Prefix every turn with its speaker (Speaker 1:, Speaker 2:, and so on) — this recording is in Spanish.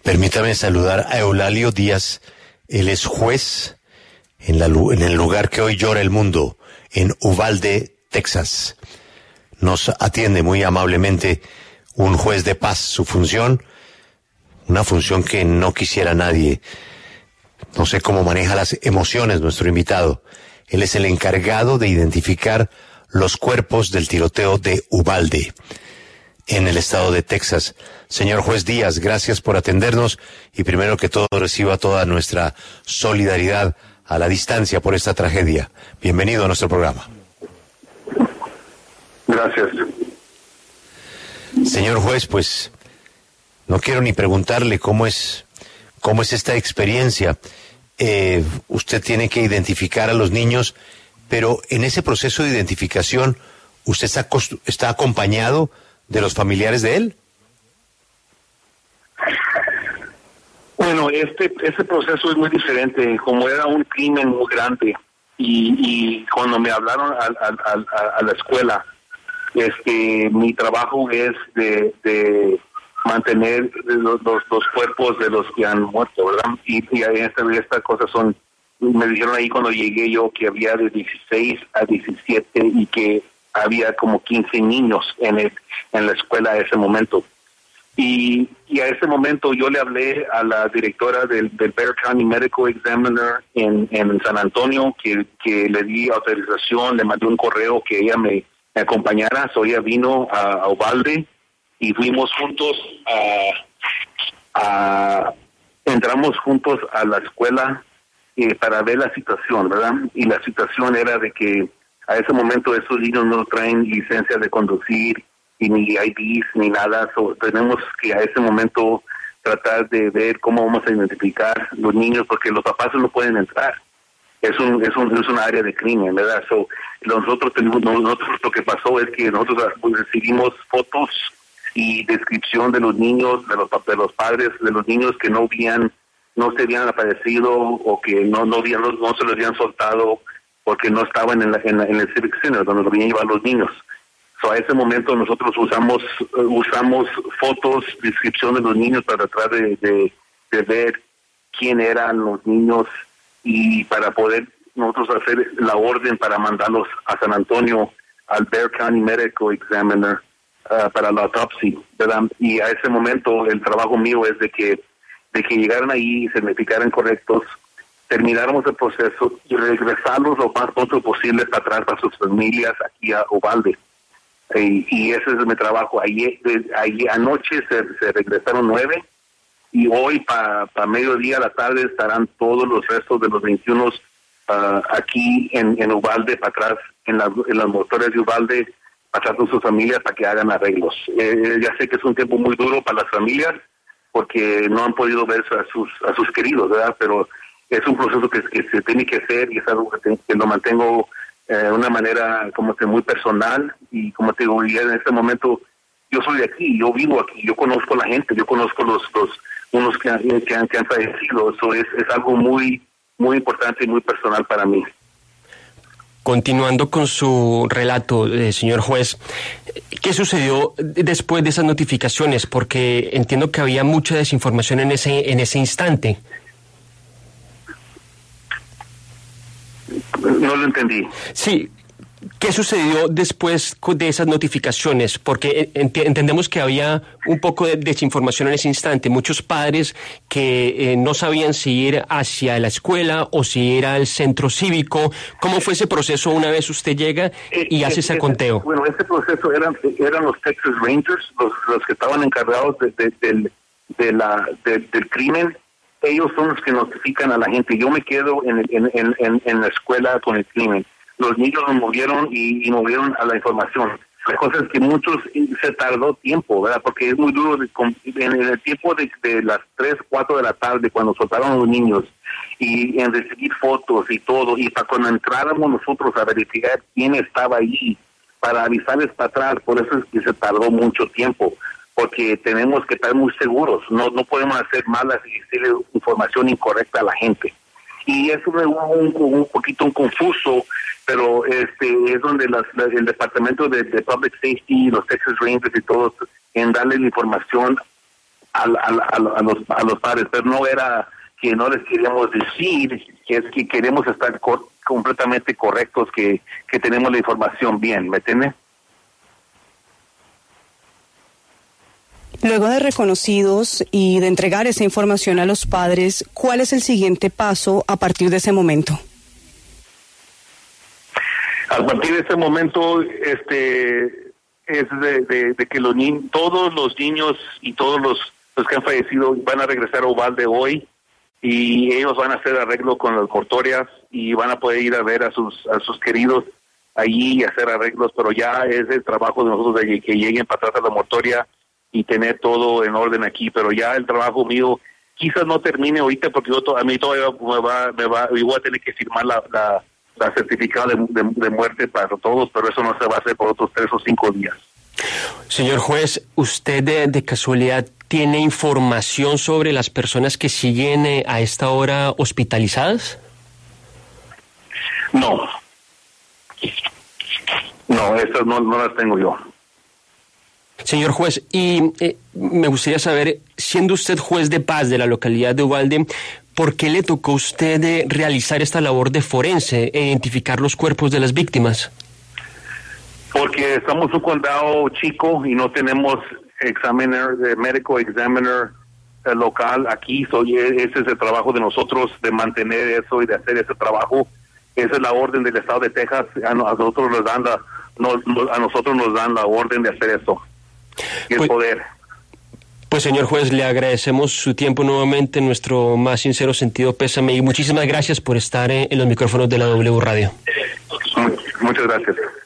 Speaker 1: Permítame saludar a Eulalio Díaz. Él es juez en el lugar que hoy llora el mundo, en Uvalde, Texas. Nos atiende muy amablemente un juez de paz. Su función, una función que no quisiera nadie. No sé cómo maneja las emociones nuestro invitado. Él es el encargado de identificar los cuerpos del tiroteo de Uvalde, en el estado de Texas. Señor juez Díaz, gracias por atendernos y primero que todo reciba toda nuestra solidaridad a la distancia por esta tragedia. Bienvenido a nuestro programa.
Speaker 2: Gracias.
Speaker 1: Señor juez, pues no quiero ni preguntarle cómo es esta experiencia. Usted tiene que identificar a los niños, pero en ese proceso de identificación, ¿usted está acompañado de los familiares de él?
Speaker 2: Bueno, ese proceso es muy diferente. Como era un crimen muy grande y cuando me hablaron a la escuela, mi trabajo es de mantener los cuerpos de los que han muerto, ¿verdad? Y estas cosas son, me dijeron ahí cuando llegué yo que había de 16 a 17 y que había como 15 niños en la escuela a ese momento. Y a ese momento yo le hablé a la directora del Bexar County Medical Examiner en San Antonio, que le di autorización, le mandé un correo que ella me acompañara. So ella vino a Uvalde y fuimos juntos entramos juntos a la escuela para ver la situación, ¿verdad? Y la situación era de que a ese momento esos niños no traen licencia de conducir y ni IDs ni nada. So, tenemos que a ese momento tratar de ver cómo vamos a identificar los niños porque los papás no pueden entrar. Es un área de crimen, ¿verdad? So, nosotros lo que pasó es que nosotros recibimos fotos y descripción de los niños, de los padres de los niños que no se habían aparecido o que no se los habían soltado porque no estaban en el Civic Center donde lo habían llevado los niños. So, a ese momento nosotros usamos fotos, descripción de los niños para tratar de ver quién eran los niños y para poder nosotros hacer la orden para mandarlos a San Antonio al Bexar County Medical Examiner para la autopsia, ¿verdad? Y a ese momento el trabajo mío es de que llegaran ahí, se identificaran correctos, termináramos el proceso y regresarlos lo más pronto posible para atrás para sus familias aquí a Uvalde. Y ese es mi trabajo. Ayer anoche se regresaron 9 y hoy para mediodía a la tarde estarán todos los restos de los 21 aquí en Uvalde para atrás, en las motores de Uvalde, para atrás con sus familias para que hagan arreglos. Ya sé que es un tiempo muy duro para las familias porque no han podido ver a sus queridos, ¿verdad? Pero es un proceso que se tiene que hacer y es algo que lo mantengo de una manera como que muy personal y como te digo, ya en este momento yo soy de aquí, yo vivo aquí, yo conozco a la gente, yo conozco unos que han fallecido. Eso es algo muy, muy importante y muy personal para mí.
Speaker 3: Continuando con su relato, señor juez, ¿qué sucedió después de esas notificaciones? Porque entiendo que había mucha desinformación en ese instante.
Speaker 2: No lo entendí.
Speaker 3: Sí, ¿qué sucedió después de esas notificaciones? Porque entendemos que había un poco de desinformación en ese instante. Muchos padres que no sabían si ir hacia la escuela o si ir al centro cívico. ¿Cómo fue ese proceso una vez usted llega y hace ese conteo?
Speaker 2: Bueno, ese proceso eran los Texas Rangers, los que estaban encargados del crimen. Ellos son los que notifican a la gente. Yo me quedo en la escuela con el crimen. Los niños nos movieron y movieron a la información. La cosa es que muchos se tardó tiempo, ¿verdad? Porque es muy duro en el tiempo de las 3, 4 de la tarde cuando soltaron a los niños y en recibir fotos y todo. Y para cuando entráramos nosotros a verificar quién estaba allí para avisarles para atrás, por eso es que se tardó mucho tiempo. Porque tenemos que estar muy seguros, no podemos hacer malas y decirle información incorrecta a la gente. Y eso me hubo un poquito confuso, pero es donde el departamento de Public Safety, los Texas Rangers y todos, en darle la información a los padres, pero no era que no les queríamos decir, que es que queremos estar completamente correctos, que tenemos la información bien, ¿me entiendes?
Speaker 4: Luego de reconocidos y de entregar esa información a los padres, ¿cuál es el siguiente paso a partir de ese momento?
Speaker 2: A partir de ese momento, es de que todos los niños y todos los que han fallecido van a regresar a Uvalde hoy, y ellos van a hacer arreglo con las mortorias y van a poder ir a ver a sus queridos allí y hacer arreglos, pero ya es el trabajo de nosotros de que lleguen para atrás a la mortoria y tener todo en orden aquí, pero ya el trabajo mío quizás no termine ahorita, porque a mí todavía yo voy a tener que firmar la certificado de muerte para todos, pero eso no se va a hacer por otros 3 o 5 días.
Speaker 3: Señor juez, ¿usted de casualidad tiene información sobre las personas que siguen a esta hora hospitalizadas?
Speaker 2: No, esas no las tengo yo.
Speaker 3: Señor juez, y me gustaría saber, siendo usted juez de paz de la localidad de Uvalde, ¿por qué le tocó a usted realizar esta labor de forense e identificar los cuerpos de las víctimas?
Speaker 2: Porque estamos un condado chico y no tenemos médico examiner local aquí, ese es el trabajo de nosotros, de mantener eso y de hacer ese trabajo. Esa es la orden del estado de Texas, a nosotros nos dan la orden de hacer eso. Y el poder.
Speaker 3: Pues señor juez, le agradecemos su tiempo nuevamente, nuestro más sincero sentido pésame y muchísimas gracias por estar en los micrófonos de la W Radio.
Speaker 2: Muchas gracias.